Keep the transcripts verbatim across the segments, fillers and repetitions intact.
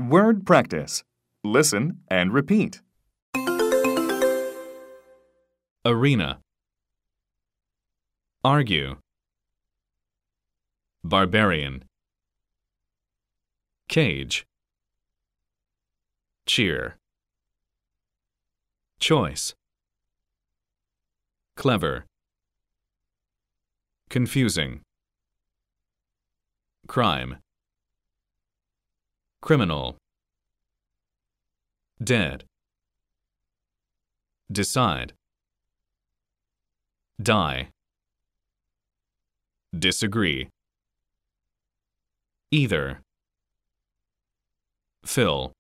Word practice. Listen and repeat. Arena. Argue. Barbarian. Cage. Cheer. Choice. Clever. Confusing. Crime. Criminal. Dead. Decide. Die. Disagree. Either. Fill.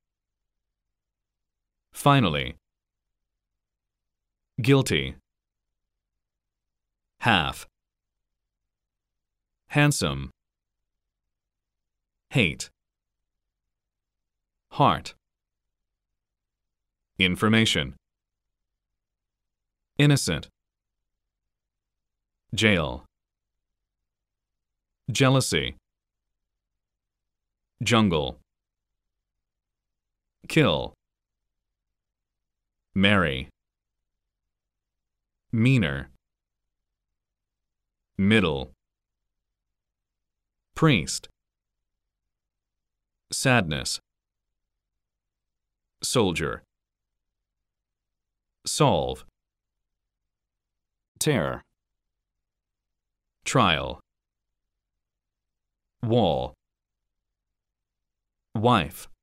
Finally. Guilty. Half. Handsome. Hate. Heart. Information. Innocent. Jail. Jealousy. Jungle. Kill. Marry. Meaner. Middle. Priest. Sadness. Soldier. Solve. Tear. Trial. Wall. Wife.